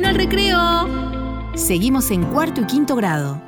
al recreo. Seguimos en cuarto y quinto grado.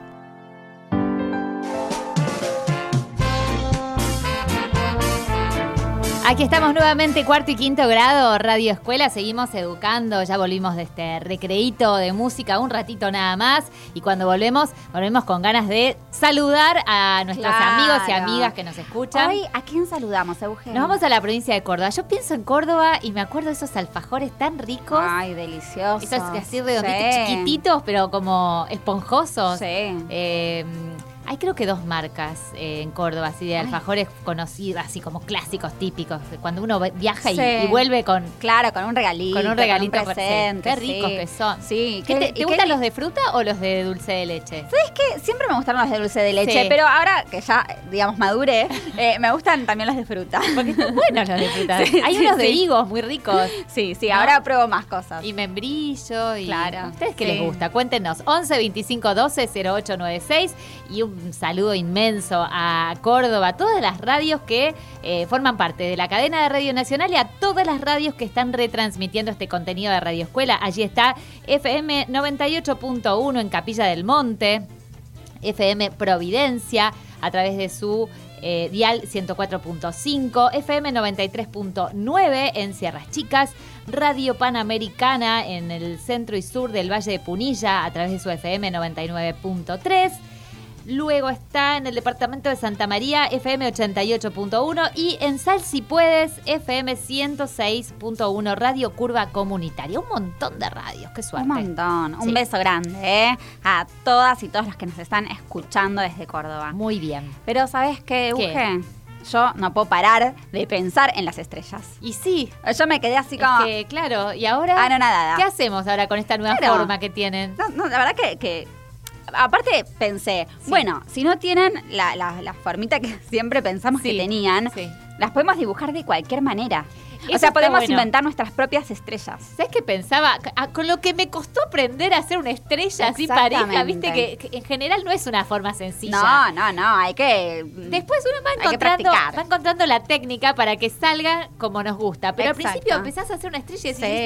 Aquí estamos nuevamente, cuarto y quinto grado, Radio Escuela. Seguimos educando, ya volvimos de este recreíto de música, un ratito nada más. Y cuando volvemos con ganas de saludar a nuestros amigos y amigas que nos escuchan. Hoy, ¿a quién saludamos, Eugenio? Nos vamos a la provincia de Córdoba. Yo pienso en Córdoba y me acuerdo de esos alfajores tan ricos. Ay, deliciosos. Esos así redonditos, chiquititos, pero como esponjosos. Sí. Hay creo que dos marcas en Córdoba, así de alfajores conocidos, así como clásicos, típicos. Cuando uno viaja y vuelve con... Claro, con un regalito. Con un regalito presente. Qué ricos que son. Sí. ¿Te gustan los de fruta o los de dulce de leche? ¿Sabes qué? Siempre me gustaron los de dulce de leche, pero ahora que ya, digamos, maduré, me gustan también los de fruta. Porque están buenos los de fruta. Hay unos de higos muy ricos. Sí, ¿no? Ahora pruebo más cosas. Y membrillo. Y claro. ¿A ustedes qué les gusta? Cuéntenos. 11 25 12 0896 y un saludo inmenso a Córdoba, a todas las radios que forman parte de la cadena de Radio Nacional y a todas las radios que están retransmitiendo este contenido de Radio Escuela. Allí está FM 98.1 en Capilla del Monte, FM Providencia a través de su dial 104.5, FM 93.9 en Sierras Chicas, Radio Panamericana en el centro y sur del Valle de Punilla a través de su FM 99.3. Luego está en el departamento de Santa María, FM 88.1 y en Sal Si Puedes, FM 106.1, Radio Curva Comunitaria. Un montón de radios, qué suerte. Un montón. Un beso grande a todas y todos los que nos están escuchando desde Córdoba. Muy bien. Pero ¿sabes qué, Euge? Yo no puedo parar de pensar en las estrellas. Y sí. Yo me quedé así como... claro, y ahora... Anonadada. ¿Qué hacemos ahora con esta nueva forma que tienen? No, la verdad que aparte pensé, bueno, si no tienen la formita que siempre pensamos que tenían, las podemos dibujar de cualquier manera. Eso o sea, podemos bueno. inventar nuestras propias estrellas. ¿Sabes qué pensaba? Con lo que me costó aprender a hacer una estrella así pareja, viste que en general no es una forma sencilla. No, hay que... Después uno va encontrando la técnica para que salga como nos gusta. Pero al principio empezás a hacer una estrella y decís,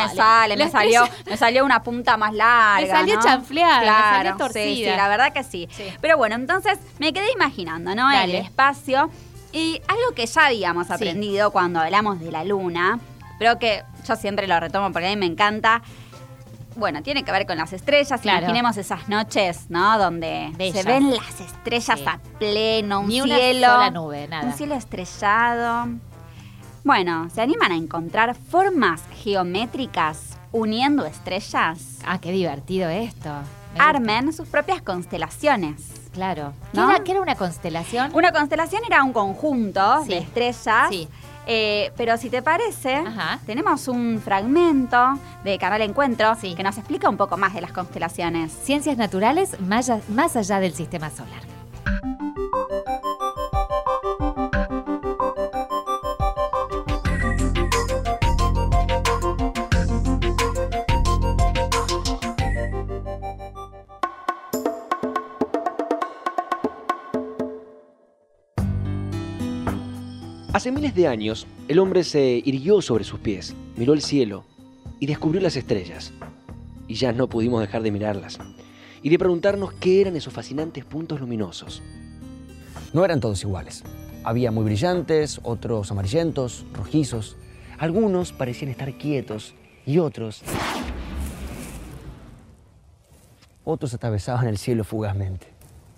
me salió una punta más larga. Me salió chanfleada, me salió torcida. Sí, la verdad que sí. Pero bueno, entonces me quedé imaginando, ¿no? Dale. El espacio. Y algo que ya habíamos aprendido cuando hablamos de la luna, pero que yo siempre lo retomo porque a mí me encanta. Bueno, tiene que ver con las estrellas. Claro. Imaginemos esas noches, ¿no? Donde se ven las estrellas a pleno, un Ni cielo. Una sola nube, nada. Un cielo estrellado. Bueno, ¿se animan a encontrar formas geométricas uniendo estrellas? Ah, qué divertido esto. Armen sus propias constelaciones. Claro. ¿No? ¿Qué era una constelación? Una constelación era un conjunto de estrellas. Sí. Pero si te parece, tenemos un fragmento de Canal Encuentro que nos explica un poco más de las constelaciones. Ciencias naturales más allá del sistema solar. Hace miles de años, el hombre se irguió sobre sus pies, miró el cielo y descubrió las estrellas. Y ya no pudimos dejar de mirarlas y de preguntarnos qué eran esos fascinantes puntos luminosos. No eran todos iguales. Había muy brillantes, otros amarillentos, rojizos. Algunos parecían estar quietos y otros atravesaban el cielo fugazmente.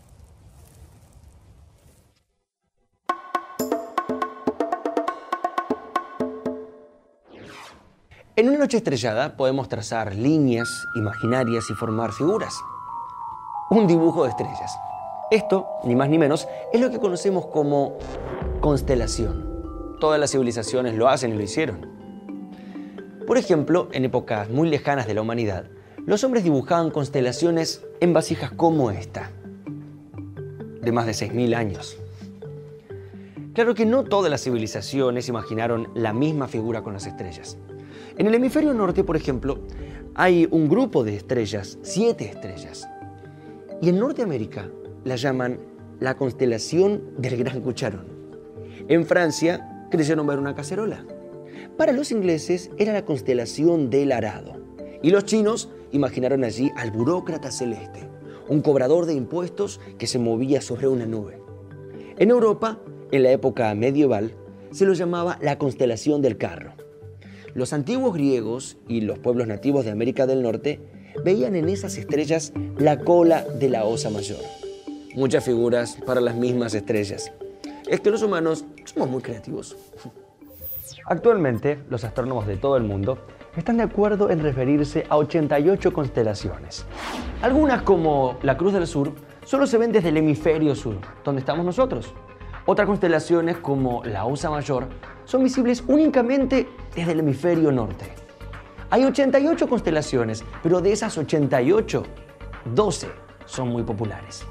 En una noche estrellada podemos trazar líneas imaginarias y formar figuras. Un dibujo de estrellas. Esto, ni más ni menos, es lo que conocemos como constelación. Todas las civilizaciones lo hacen y lo hicieron. Por ejemplo, en épocas muy lejanas de la humanidad, los hombres dibujaban constelaciones en vasijas como esta, de más de 6.000 años. Claro que no todas las civilizaciones imaginaron la misma figura con las estrellas. En el hemisferio norte, por ejemplo, hay un grupo de estrellas, 7 estrellas. Y en Norteamérica la llaman la constelación del Gran Cucharón. En Francia creyeron ver una cacerola. Para los ingleses era la constelación del Arado. Y los chinos imaginaron allí al burócrata celeste, un cobrador de impuestos que se movía sobre una nube. En Europa, en la época medieval, se lo llamaba la constelación del carro. Los antiguos griegos y los pueblos nativos de América del Norte veían en esas estrellas la cola de la Osa Mayor. Muchas figuras para las mismas estrellas. Es que los humanos somos muy creativos. Actualmente, los astrónomos de todo el mundo están de acuerdo en referirse a 88 constelaciones. Algunas, como la Cruz del Sur, solo se ven desde el hemisferio sur, donde estamos nosotros. Otras constelaciones, como la Osa Mayor, son visibles únicamente desde el hemisferio norte. Hay 88 constelaciones, pero de esas 88, 12 son muy populares.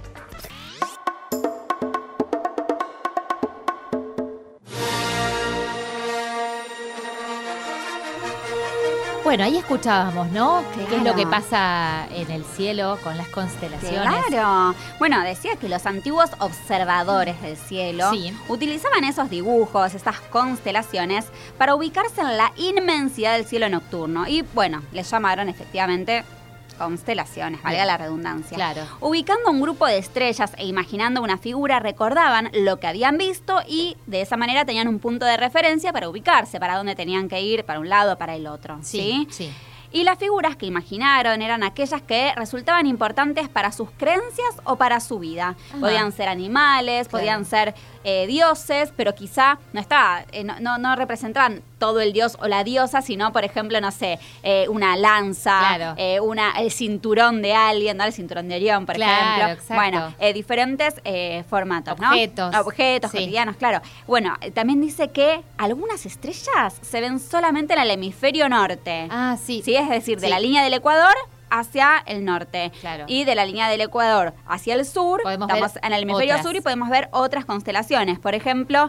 Bueno, ahí escuchábamos, ¿no? Claro. ¿Qué es lo que pasa en el cielo con las constelaciones? Claro. Bueno, decía que los antiguos observadores del cielo utilizaban esos dibujos, esas constelaciones, para ubicarse en la inmensidad del cielo nocturno. Y bueno, les llamaron efectivamente constelaciones, valga la redundancia. Claro. Ubicando un grupo de estrellas e imaginando una figura, recordaban lo que habían visto y de esa manera tenían un punto de referencia para ubicarse, para dónde tenían que ir, para un lado o para el otro. ¿Sí? Y las figuras que imaginaron eran aquellas que resultaban importantes para sus creencias o para su vida. Ajá. Podían ser animales, podían ser dioses, pero quizá no representaban todo el dios o la diosa, sino, por ejemplo, no sé, una lanza, el cinturón de alguien, ¿no? El cinturón de Orión, por ejemplo. Exacto. Bueno, diferentes formatos, objetos. ¿no? Objetos cotidianos, claro. Bueno, también dice que algunas estrellas se ven solamente en el hemisferio norte. Ah, sí. ¿Sí? Es decir, de la línea del Ecuador hacia el norte. Claro. Y de la línea del Ecuador hacia el sur, estamos en el hemisferio sur y podemos ver otras constelaciones. Por ejemplo,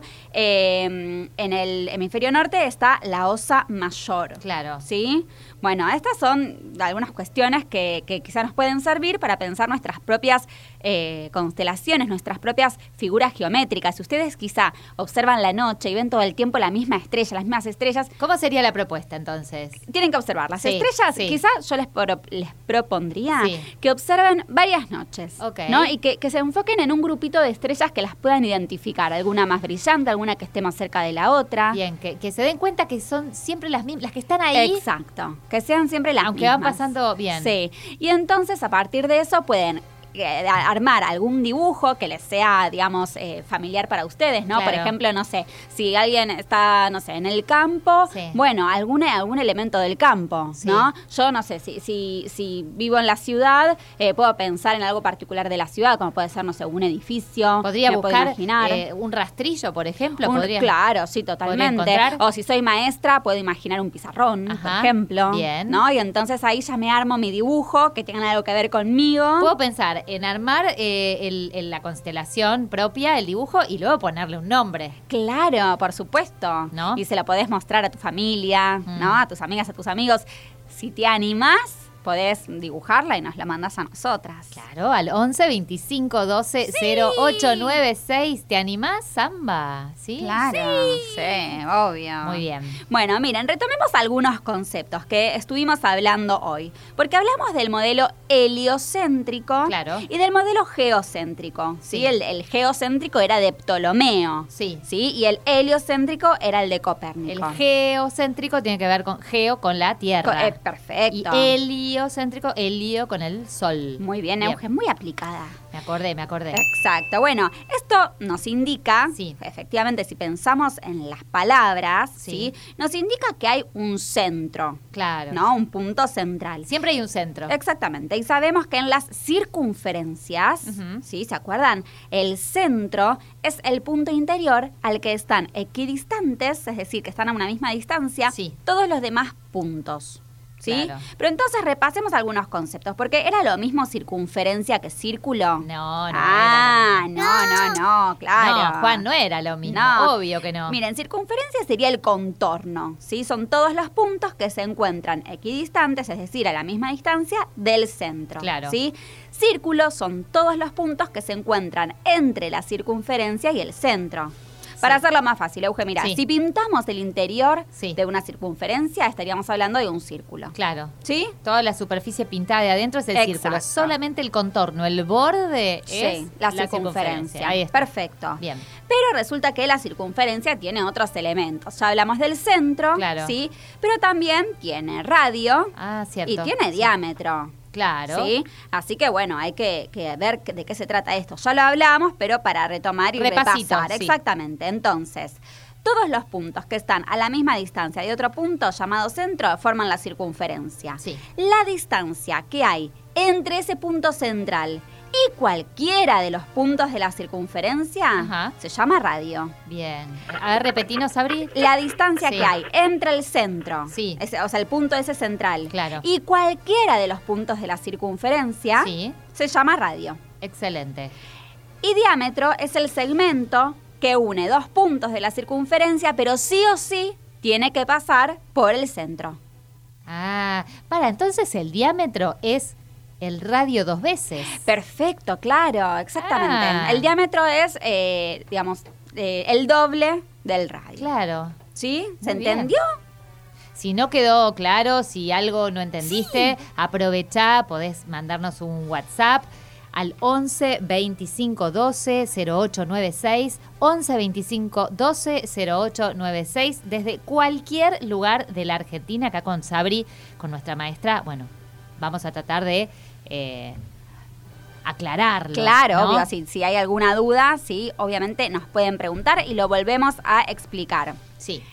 en el hemisferio norte está la Osa Mayor. Claro. ¿Sí? Bueno, estas son algunas cuestiones que quizá nos pueden servir para pensar nuestras propias constelaciones, nuestras propias figuras geométricas. Si ustedes quizá observan la noche y ven todo el tiempo la misma estrella, las mismas estrellas... ¿Cómo sería la propuesta entonces? Tienen que observar las estrellas. Quizá yo les propondría que observen varias noches, ¿no? Y que se enfoquen en un grupito de estrellas que las puedan identificar. Alguna más brillante, alguna que esté más cerca de la otra. Bien, que se den cuenta que son siempre las mismas, las que están ahí. Exacto. Que sean siempre las aunque mismas. Van pasando bien. Sí. Y entonces, a partir de eso, pueden armar algún dibujo que les sea, digamos, familiar para ustedes, ¿no? Claro. Por ejemplo, no sé, si alguien está, no sé, en el campo, bueno, algún elemento del campo, ¿no? Yo, no sé, si vivo en la ciudad, puedo pensar en algo particular de la ciudad, como puede ser, no sé, un edificio. Podría buscar un rastrillo, por ejemplo. Claro, sí, totalmente. O si soy maestra, puedo imaginar un pizarrón, por ejemplo. Bien. ¿No? Y entonces ahí ya me armo mi dibujo, que tenga algo que ver conmigo. Puedo pensar en armar la constelación propia, el dibujo, y luego ponerle un nombre. Claro, por supuesto. ¿No? Y se lo podés mostrar a tu familia, ¿no? A tus amigas, a tus amigos. Si te animás, podés dibujarla y nos la mandás a nosotras. Claro, al 11 25 12 08 96. ¿Te animás, Samba? ¿Sí? Claro, sí, obvio. Muy bien. Bueno, miren, retomemos algunos conceptos que estuvimos hablando hoy. Porque hablamos del modelo heliocéntrico y del modelo geocéntrico. ¿Sí? El geocéntrico era de Ptolomeo. Sí. Y el heliocéntrico era el de Copérnico. El geocéntrico tiene que ver con la Tierra. Perfecto. Y heliocéntrico, helio con el Sol. Muy bien, Euge, muy aplicada. Me acordé. Exacto. Bueno, esto nos indica, efectivamente, si pensamos en las palabras, nos indica que hay un centro. Claro. ¿No? Un punto central. Siempre hay un centro. Exactamente. Y sabemos que en las circunferencias, ¿sí? ¿Se acuerdan? El centro es el punto interior al que están equidistantes, es decir, que están a una misma distancia, todos los demás puntos. ¿Sí? Claro. Pero entonces repasemos algunos conceptos, porque ¿era lo mismo circunferencia que círculo? No, claro. No, Juan, no era lo mismo, obvio que no. Miren, circunferencia sería el contorno, ¿sí? Son todos los puntos que se encuentran equidistantes, es decir, a la misma distancia del centro. Claro. ¿Sí? Círculo son todos los puntos que se encuentran entre la circunferencia y el centro. Para hacerlo más fácil, Euge, mira, Sí. si pintamos el interior Sí. de una circunferencia, estaríamos hablando de un círculo. Claro. ¿Sí? Toda la superficie pintada de adentro es el círculo. Exacto. Solamente el contorno, el borde es Sí, la circunferencia. Ahí está. Perfecto. Bien. Pero resulta que la circunferencia tiene otros elementos. Ya hablamos del centro, Claro. ¿sí? Pero también tiene radio Ah, cierto. y tiene Sí. diámetro. Claro. ¿Sí? Así que bueno, hay que ver de qué se trata esto. Ya lo hablamos, pero para retomar y Repasito, repasar. sí. Exactamente. Entonces, todos los puntos que están a la misma distancia de otro punto llamado centro forman la circunferencia. Sí. La distancia que hay entre ese punto central y cualquiera de los puntos de la circunferencia Ajá. se llama radio. Bien. A ver, repetinos, Sabri. La distancia Sí. que hay entre el centro, Sí. o sea, el punto ese central, Claro. y cualquiera de los puntos de la circunferencia Sí. se llama radio. Excelente. Y diámetro es el segmento que une dos puntos de la circunferencia, pero sí o sí tiene que pasar por el centro. Ah, entonces el diámetro es el radio 2 veces. Perfecto, claro, exactamente. Ah. El diámetro es, digamos, el doble del radio. Claro. ¿Sí? ¿Se Muy bien. entendió? Si no quedó claro, si algo no entendiste, aprovechá, podés mandarnos un WhatsApp al 11 25 12 0896, 11 25 12 0896, desde cualquier lugar de la Argentina, acá con Sabri, con nuestra maestra. Bueno, vamos a tratar de aclararlo. Claro, ¿no? obvio, si hay alguna duda, sí, obviamente nos pueden preguntar y lo volvemos a explicar. Sí.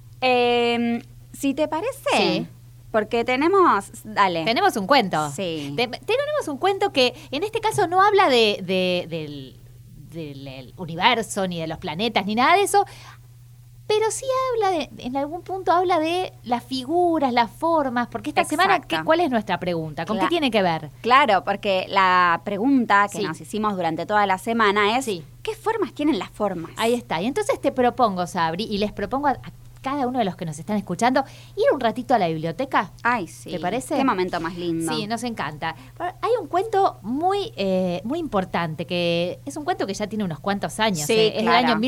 Si te parece, Sí. porque tenemos, dale. Tenemos un cuento. Sí. Tenemos un cuento que en este caso no habla del universo, ni de los planetas, ni nada de eso, pero sí habla en algún punto habla de las figuras, las formas, porque esta semana, Exacto. ¿cuál es nuestra pregunta? ¿Con qué Cla- tiene que ver? Claro, porque la pregunta que Sí. nos hicimos durante toda la semana es, Sí. ¿qué formas tienen las formas? Ahí está. Y entonces te propongo, Sabri, y les propongo a cada uno de los que nos están escuchando, ir un ratito a la biblioteca. Ay, sí. ¿Te parece? Qué momento más lindo. Sí, nos encanta. Hay un cuento muy importante, que es un cuento que ya tiene unos cuantos años. Sí, Es del claro. año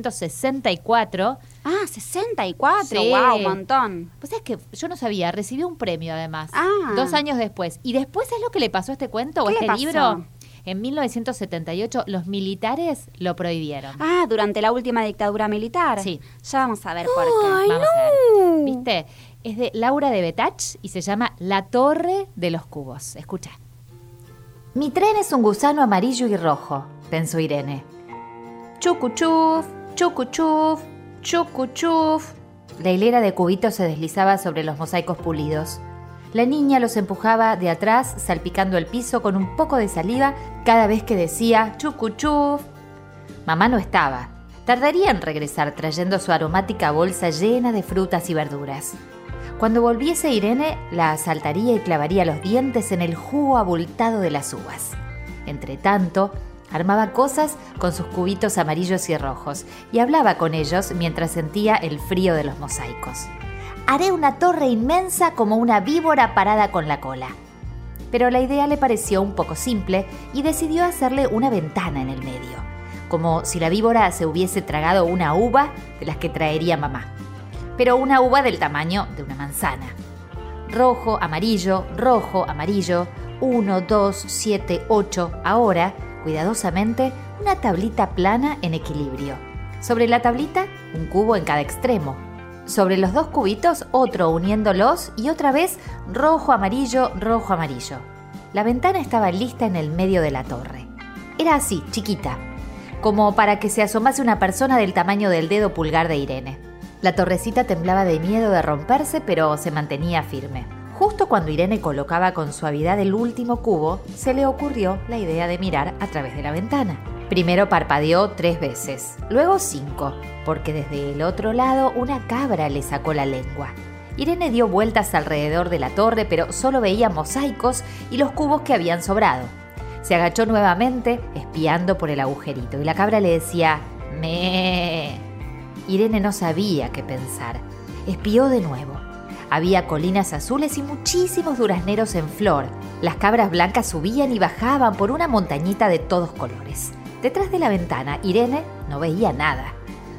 1964. Ah, 64, Sí. wow, un montón. Pues es que yo no sabía, recibió un premio además, Ah. 2 años después. Y después, ¿es lo que le pasó a este cuento o a ¿Qué este le pasó? libro? En 1978 los militares lo prohibieron. Ah, durante la última dictadura militar. Sí. Ya vamos a ver por qué. Vamos a ver. ¿Viste? Es de Laura de Betach y se llama La Torre de los Cubos. Escucha. Mi tren es un gusano amarillo y rojo, pensó Irene. Chucuchuf, chucuchuf, chucuchuf. La hilera de cubitos se deslizaba sobre los mosaicos pulidos. La niña los empujaba de atrás, salpicando el piso con un poco de saliva cada vez que decía chucuchuf. Mamá no estaba. Tardaría en regresar trayendo su aromática bolsa llena de frutas y verduras. Cuando volviese Irene, la asaltaría y clavaría los dientes en el jugo abultado de las uvas. Entretanto, armaba cosas con sus cubitos amarillos y rojos y hablaba con ellos mientras sentía el frío de los mosaicos. Haré una torre inmensa como una víbora parada con la cola. Pero la idea le pareció un poco simple y decidió hacerle una ventana en el medio, como si la víbora se hubiese tragado una uva de las que traería mamá, pero una uva del tamaño de una manzana. Rojo, amarillo, 1, 2, 7, 8. Ahora, cuidadosamente, una tablita plana en equilibrio. Sobre la tablita, un cubo en cada extremo. Sobre los 2 cubitos, otro uniéndolos y otra vez rojo, amarillo, rojo, amarillo. La ventana estaba lista en el medio de la torre. Era así, chiquita, como para que se asomase una persona del tamaño del dedo pulgar de Irene. La torrecita temblaba de miedo de romperse, pero se mantenía firme. Justo cuando Irene colocaba con suavidad el último cubo, se le ocurrió la idea de mirar a través de la ventana. Primero parpadeó 3 veces, luego 5, porque desde el otro lado una cabra le sacó la lengua. Irene dio vueltas alrededor de la torre, pero solo veía mosaicos y los cubos que habían sobrado. Se agachó nuevamente, espiando por el agujerito, y la cabra le decía «¡Mee!». Irene no sabía qué pensar. Espió de nuevo. Había colinas azules y muchísimos durazneros en flor. Las cabras blancas subían y bajaban por una montañita de todos colores. Detrás de la ventana, Irene no veía nada.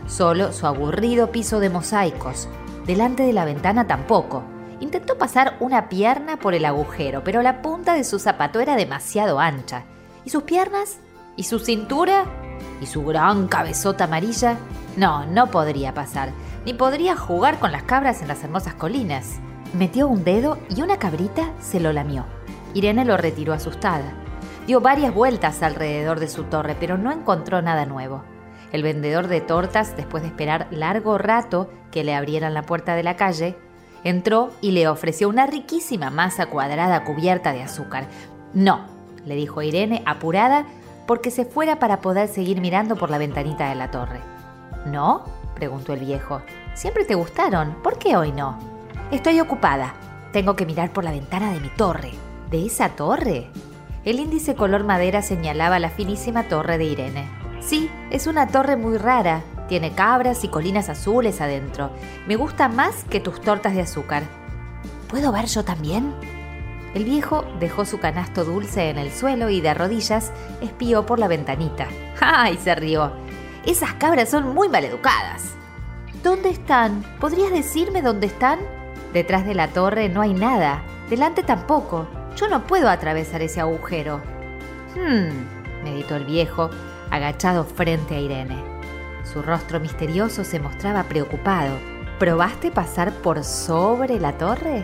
solo su aburrido piso de mosaicos. Delante de la ventana tampoco. Intentó pasar una pierna por el agujero, pero la punta de su zapato era demasiado ancha. ¿Y sus piernas? ¿Y su cintura? ¿Y su gran cabezota amarilla? No podría pasar, ni podría jugar con las cabras en las hermosas colinas. Metió un dedo y una cabrita se lo lamió. Irene lo retiró asustada. Dio varias vueltas alrededor de su torre, pero no encontró nada nuevo. El vendedor de tortas, después de esperar largo rato que le abrieran la puerta de la calle, entró y le ofreció una riquísima masa cuadrada cubierta de azúcar. No, le dijo Irene, apurada, porque se fuera para poder seguir mirando por la ventanita de la torre. ¿No?, preguntó el viejo. Siempre te gustaron, ¿por qué hoy no? Estoy ocupada. Tengo que mirar por la ventana de mi torre. ¿De esa torre? El índice color madera señalaba la finísima torre de Irene. Sí, es una torre muy rara. Tiene cabras y colinas azules adentro. Me gusta más que tus tortas de azúcar. ¿Puedo ver yo también? El viejo dejó su canasto dulce en el suelo y de rodillas espió por la ventanita. ¡Ay!, se rió. Esas cabras son muy maleducadas. ¿Dónde están? ¿Podrías decirme dónde están? Detrás de la torre no hay nada. Delante tampoco. Yo no puedo atravesar ese agujero. Meditó el viejo, agachado frente a Irene. Su rostro misterioso se mostraba preocupado. ¿Probaste pasar por sobre la torre?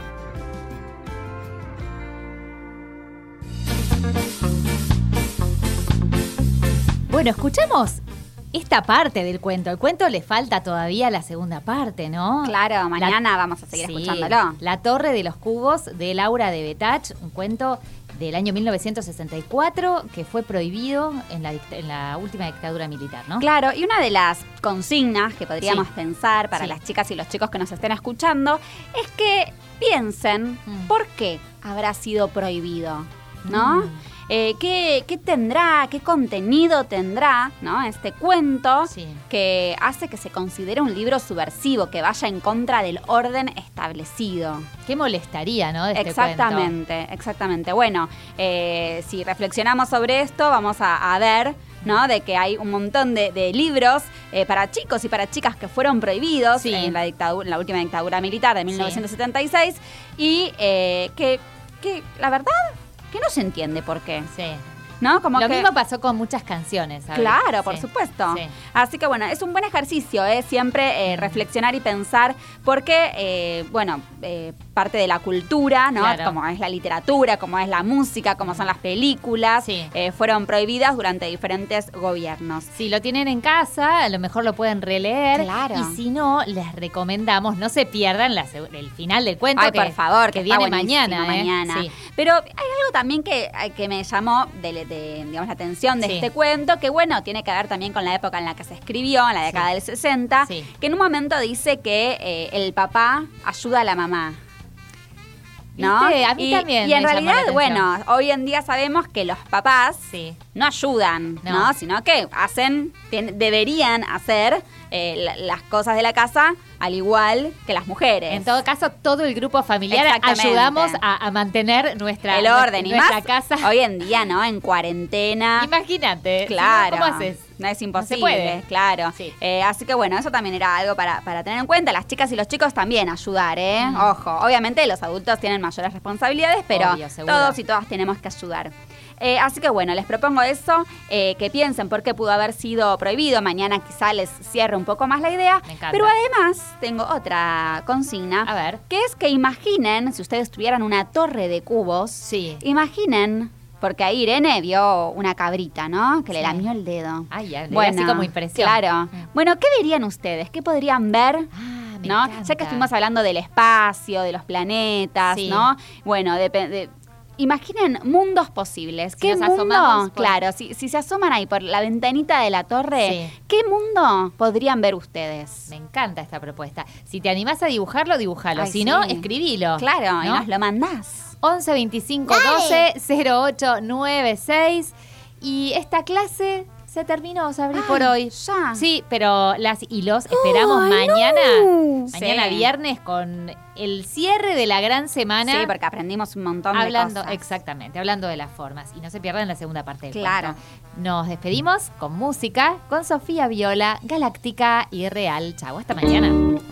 Bueno, escuchamos esta parte del cuento. El cuento le falta todavía la segunda parte, ¿no? Claro, mañana vamos a seguir escuchándolo. La Torre de los Cubos, de Laura de Betach, un cuento del año 1964 que fue prohibido en la última dictadura militar, ¿no? Claro, y una de las consignas que podríamos pensar para las chicas y los chicos que nos estén escuchando es que piensen por qué habrá sido prohibido, ¿no? ¿Qué tendrá, qué contenido tendrá, ¿no?, este cuento que hace que se considere un libro subversivo, que vaya en contra del orden establecido? ¿Qué molestaría, no, de este cuento? Exactamente. Bueno, si reflexionamos sobre esto, vamos a ver, ¿no?, de que hay un montón de libros para chicos y para chicas que fueron prohibidos en la última dictadura militar de 1976 y que la verdad que no se entiende por qué. Sí. ¿No? Como Lo mismo pasó con muchas canciones, ¿sabes? Claro, por supuesto. Sí. Así que bueno, es un buen ejercicio, siempre reflexionar y pensar porque, parte de la cultura, ¿no? Claro. Como es la literatura, como es la música, como son las películas, fueron prohibidas durante diferentes gobiernos. Si lo tienen en casa, a lo mejor lo pueden releer. Claro. Y si no, les recomendamos, no se pierdan el final del cuento. Ay, por favor, que viene mañana. Sí. Pero hay algo también que me llamó digamos, la atención de este cuento, que bueno, tiene que ver también con la época en la que se escribió, en la década del 60, que en un momento dice que el papá ayuda a la mamá. ¿No? ¿Viste? A mí también. Y en realidad, bueno, hoy en día sabemos que los papás no ayudan, ¿no? Sino que deberían hacer las cosas de la casa al igual que las mujeres. En todo caso, todo el grupo familiar ayudamos a mantener el orden y nuestra más casa. Hoy en día, ¿no? En cuarentena. Imagínate. Claro. ¿Cómo haces? No es imposible, no se puede. Claro. Sí. Así que bueno, eso también era algo para tener en cuenta. Las chicas y los chicos también ayudar, Ojo, obviamente los adultos tienen mayores responsabilidades, pero todos y todas tenemos que ayudar. Así que bueno, les propongo eso, que piensen por qué pudo haber sido prohibido. Mañana quizá les cierre un poco más la idea. Me encanta. Pero además tengo otra consigna. A ver. Que es que imaginen, si ustedes tuvieran una torre de cubos, imaginen, porque ahí Irene vio una cabrita, ¿no? Que le lamió el dedo. Ay, ya, así como impresión. Claro. Bueno, ¿qué verían ustedes? ¿Qué podrían ver? ¿No? Ya que estuvimos hablando del espacio, de los planetas, ¿no? Bueno, imaginen mundos posibles. Si ¿Qué nos mundo? asomamos, Claro, si se asoman ahí por la ventanita de la torre, ¿qué mundo podrían ver ustedes? Me encanta esta propuesta. Si te animás a dibujarlo, dibujalo. Ay, si no, escribilo. Claro, ¿no? Y nos lo mandás. 11 25 12 08 96. Y esta clase Se terminó, Sabri, por hoy. Ya. Sí, pero los esperamos mañana. no. Mañana Sí. viernes con el cierre de la gran semana. Sí, porque aprendimos un montón de cosas. Exactamente, hablando de las formas. Y no se pierdan la segunda parte del Claro. cuento. Nos despedimos con música, con Sofía Viola, Galáctica y Real. Chau, hasta mañana.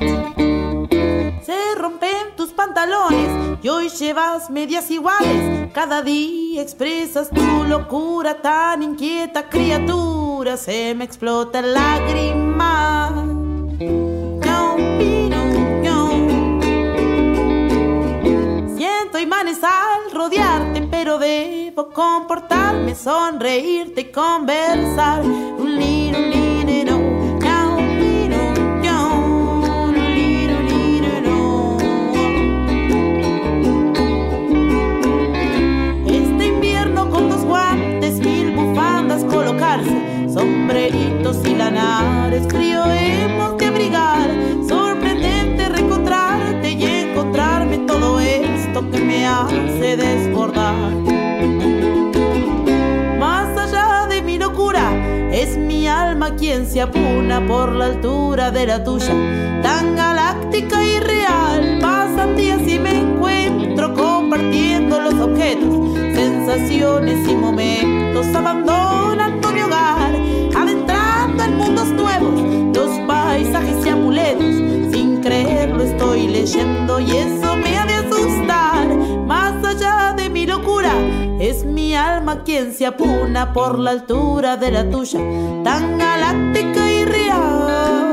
Se rompen tus pantalones y hoy llevas medias iguales. Cada día expresas tu locura tan inquieta, criatura. Se me explota el lágrima. Siento imanes al rodearte, pero debo comportarme, sonreírte y conversar. Sombreritos y lanares, frío hemos de abrigar. Sorprendente reencontrarte y encontrarme todo esto que me hace desbordar. Más allá de mi locura, es mi alma quien se apuna por la altura de la tuya. Tan galáctica y real, pasan días y me encuentro compartiendo los objetos, sensaciones y momentos, abandonando mi hogar, adentrando en mundos nuevos, los paisajes y amuletos. Sin creerlo estoy leyendo y eso me ha de asustar. Más allá de mi locura, es mi alma quien se apuna por la altura de la tuya, tan galáctica y real.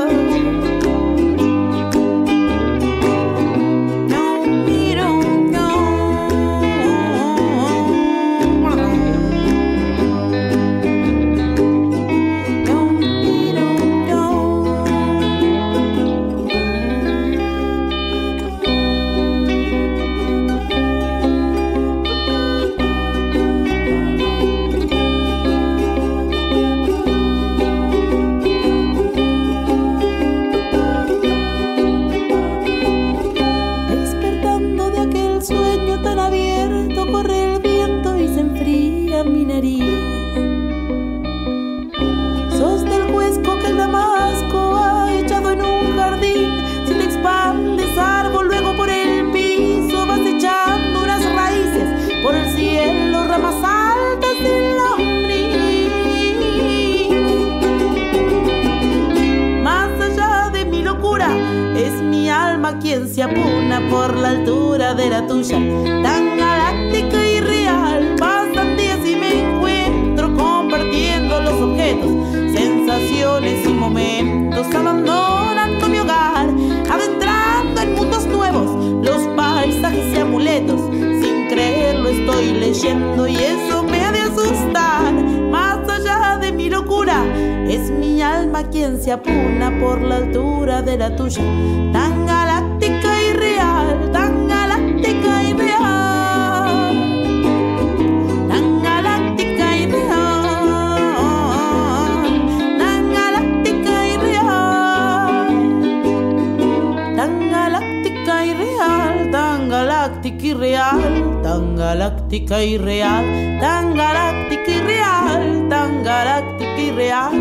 Sos del huesco que el damasco ha echado en un jardín. Si te expandes árbol, luego por el piso vas echando unas raíces, por el cielo ramas altas del lombriz. Más allá de mi locura, es mi alma quien se apuna por la altura de la tuya, tan galáctica y real. Pasan días y me encuentro compartiendo los objetos, sensaciones y momentos, abandonando mi hogar, adentrando en mundos nuevos, los paisajes y amuletos. Sin creerlo estoy leyendo y eso me ha de asustar. Más allá de mi locura, es mi alma quien se apuna por la altura de la tuya, tan galáctica y real, tan galáctica y real, tan galáctica y real, tan galáctica y real, tan galáctica y real, tan galáctica y real, tan galáctica y real, tan galáctica y real, tan galáctica y real.